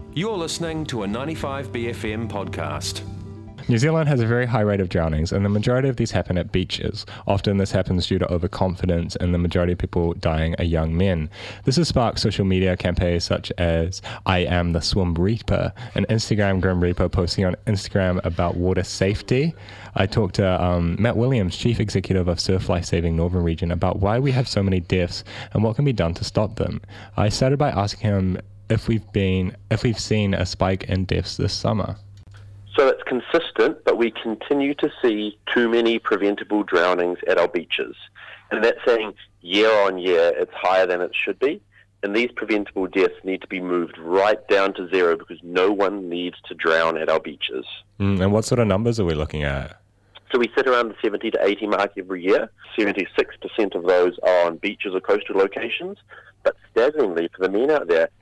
You're listening to a 95BFM podcast. New Zealand has a very high rate of drownings, and the majority of these happen at beaches. Often this happens due to overconfidence, and the majority of people dying are young men. This has sparked social media campaigns such as I Am the Swim Reaper, an Instagram Grim Reaper posting on Instagram about water safety. I talked to Matt Williams, Chief Executive of Surf Life Saving Northern Region, about why we have so many deaths and what can be done to stop them. I started by asking him if we've seen a spike in deaths this summer. So it's consistent, but we continue to see too many preventable drownings at our beaches. And that's saying year on year it's higher than it should be. And these preventable deaths need to be moved right down to zero because no one needs to drown at our beaches. And what sort of numbers are we looking at? So we sit around the 70 to 80 mark every year. 76% of those are on beaches or coastal locations. But staggeringly, for the men out there,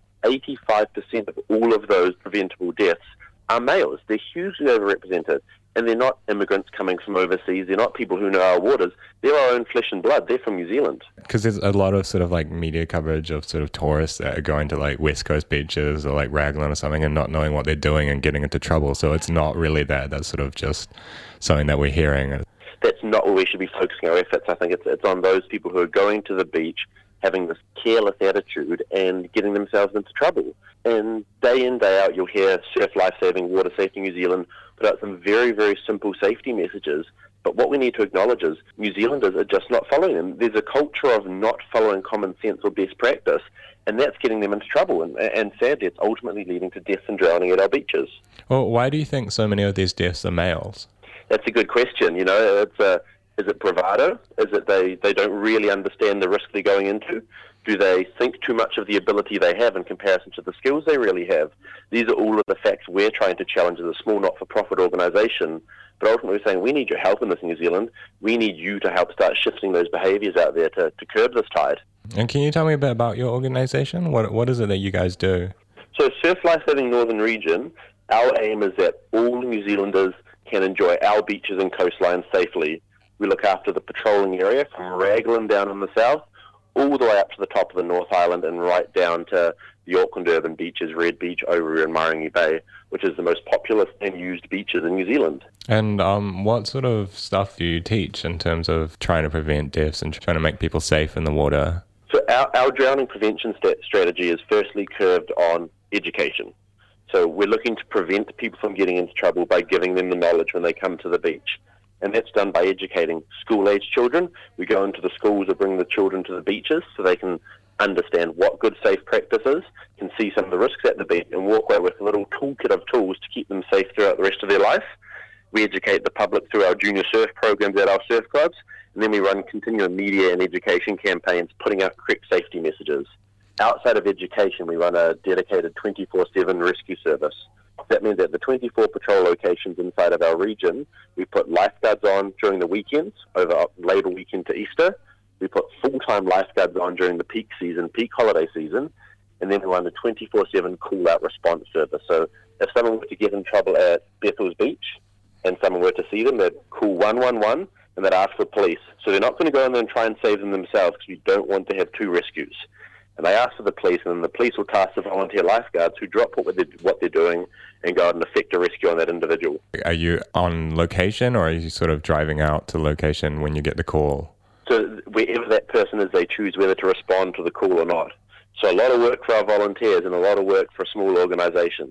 85% of all of those preventable deaths are males. They're hugely overrepresented, and they're not immigrants coming from overseas. They're not people who know our waters. They're our own flesh and blood. They're from New Zealand. Because there's a lot of sort of like media coverage of sort of tourists that are going to like West Coast beaches or like Raglan or something and not knowing what they're doing and getting into trouble. So it's not really that. That's sort of just something that we're hearing. That's not where we should be focusing our efforts. I think it's on those people who are going to the beach, having this careless attitude and getting themselves into trouble. And day in, day out, you'll hear Surf Life Saving, Water Safety New Zealand put out some very, very simple safety messages. But what we need to acknowledge is New Zealanders are just not following them. There's a culture of not following common sense or best practice, and that's getting them into trouble. And sadly, it's ultimately leading to deaths and drowning at our beaches. Well, why do you think so many of these deaths are males? That's a good question. You know, is it bravado? Is it they don't really understand the risk they're going into? Do they think too much of the ability they have in comparison to the skills they really have? These are all of the facts we're trying to challenge as a small not-for-profit organisation. But ultimately we're saying we need your help in this, New Zealand. We need you to help start shifting those behaviours out there to curb this tide. And can you tell me a bit about your organisation? What is it that you guys do? So Surf Life Saving Northern Region, our aim is that all New Zealanders can enjoy our beaches and coastlines safely. We look after the patrolling area from Raglan down in the south, all the way up to the top of the North Island and right down to the Auckland urban beaches, Red Beach, Ouru and Maringi Bay, which is the most populous and used beaches in New Zealand. And what sort of stuff do you teach in terms of trying to prevent deaths and trying to make people safe in the water? So our drowning prevention strategy is firstly curved on education. So we're looking to prevent people from getting into trouble by giving them the knowledge when they come to the beach. And that's done by educating school-age children. We go into the schools or bring the children to the beaches so they can understand what good safe practice is, can see some of the risks at the beach, and walk away with a little toolkit of tools to keep them safe throughout the rest of their life. We educate the public through our junior surf programs at our surf clubs, and then we run continual media and education campaigns putting out correct safety messages. Outside of education, we run a dedicated 24/7 rescue service. That means that the 24 patrol locations inside of our region, we put lifeguards on during the weekends, over Labour weekend to Easter. We put full-time lifeguards on during the peak season, peak holiday season, and then we run a 24/7 call-out response service. So if someone were to get in trouble at Bethells Beach and someone were to see them, they'd call 111 and they'd ask for police. So they're not going to go in there and try and save them themselves because we don't want to have two rescues. And they ask for the police, and then the police will task the volunteer lifeguards who drop what they're doing and go out and effect a rescue on that individual. Are you on location, or are you sort of driving out to location when you get the call? So wherever that person is, they choose whether to respond to the call or not. So a lot of work for our volunteers and a lot of work for a small organisation.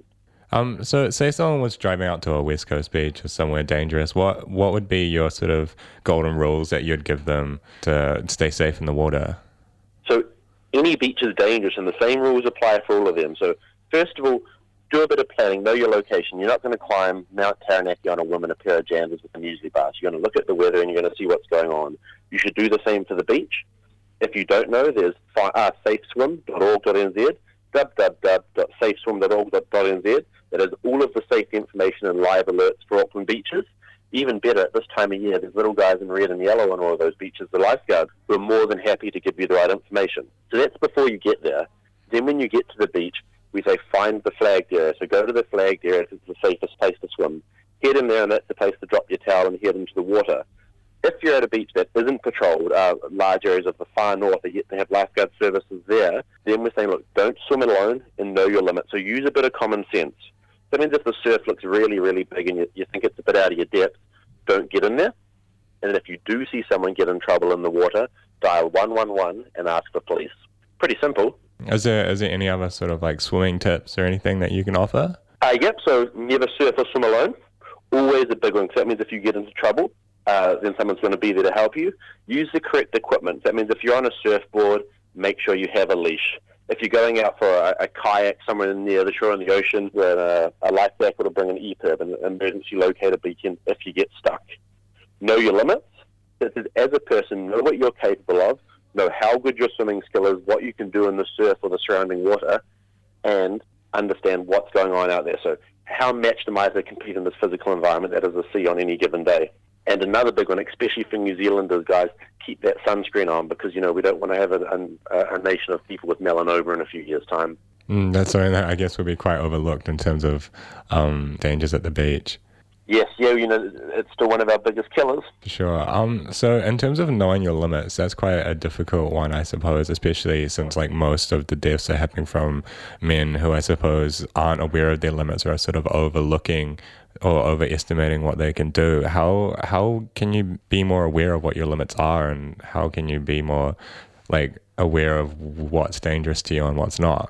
So say someone was driving out to a West Coast beach or somewhere dangerous, what would be your sort of golden rules that you'd give them to stay safe in the water? So any beach is dangerous, and the same rules apply for all of them. So first of all, do a bit of planning, know your location. You're not going to climb Mount Taranaki on a whim in a pair of jambers with a muesli bar. You're going to look at the weather and you're going to see what's going on. You should do the same for the beach. If you don't know, there's safeswim.org.nz, www.safeswim.org.nz. That is all of the safety information and live alerts for Auckland beaches. Even better, at this time of year, there's little guys in red and yellow on all of those beaches, the lifeguards, who are more than happy to give you the right information. So that's before you get there. Then when you get to the beach, we say find the flagged area. So go to the flagged area because it's the safest place to swim. Head in there, and that's the place to drop your towel and head into the water. If you're at a beach that isn't patrolled, large areas of the far north, yet they have lifeguard services there, then we're saying, look, don't swim alone and know your limits. So use a bit of common sense. That means if the surf looks really, really big and you think it's a bit out of your depth, don't get in there. And if you do see someone get in trouble in the water, dial 111 and ask for police. Pretty simple. Is there any other sort of like swimming tips or anything that you can offer? Yep, so never surf or swim alone. Always a big one, because that means if you get into trouble, then someone's going to be there to help you. Use the correct equipment. That means if you're on a surfboard, make sure you have a leash. If you're going out for a kayak somewhere near the shore in the ocean, where a life jacket will bring an EPIRB, an emergency locator beacon, if you get stuck. Know your limits. This is, as a person, know what you're capable of, know how good your swimming skill is, what you can do in the surf or the surrounding water, and understand what's going on out there. So how matched am I to compete in this physical environment that is the sea on any given day? And another big one, especially for New Zealanders, guys, keep that sunscreen on, because, we don't want to have a nation of people with melanoma in a few years' time. That's something that I guess would be quite overlooked in terms of dangers at the beach. Yes, it's still one of our biggest killers. For sure. So in terms of knowing your limits, that's quite a difficult one, I suppose, especially since like most of the deaths are happening from men who I suppose aren't aware of their limits or are sort of overlooking or overestimating what they can do. How can you be more aware of what your limits are, and how can you be more like aware of what's dangerous to you and what's not?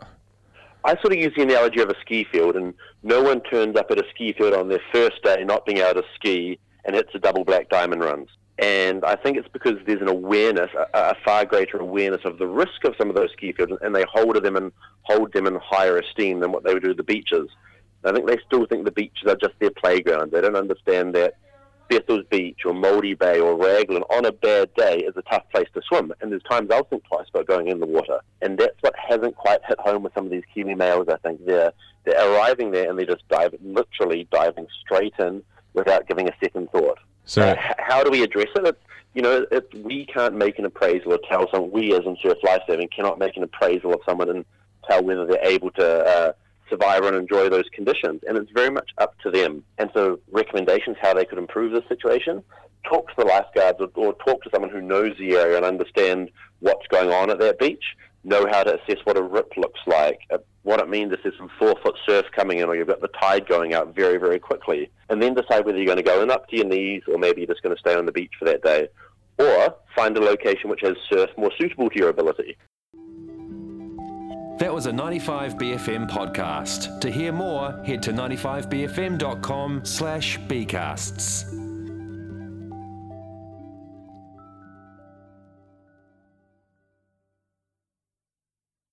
I sort of use the analogy of a ski field, and no one turns up at a ski field on their first day not being able to ski and hits a double black diamond runs. And I think it's because there's an awareness, a far greater awareness of the risk of some of those ski fields, and they hold them in higher esteem than what they would do at the beaches. I think they still think the beaches are just their playground. They don't understand that Bethells Beach or Mouldy Bay or Raglan on a bad day is a tough place to swim. And there's times I'll think twice about going in the water. And that's what hasn't quite hit home with some of these Kiwi males, I think. They're arriving there and they just literally diving straight in without giving a second thought. So how do we address it? We can't make an appraisal or tell someone, we as in surf lifesaving cannot make an appraisal of someone and tell whether they're able to survive and enjoy those conditions, and it's very much up to them. And so recommendations how they could improve the situation, talk to the lifeguards or talk to someone who knows the area and understand what's going on at that beach, know how to assess what a rip looks like, what it means if there's some 4-foot surf coming in or you've got the tide going out very, very quickly, and then decide whether you're going to go in up to your knees or maybe you're just going to stay on the beach for that day, or find a location which has surf more suitable to your ability. That was a 95BFM podcast. To hear more, head to 95bfm.com/bcasts.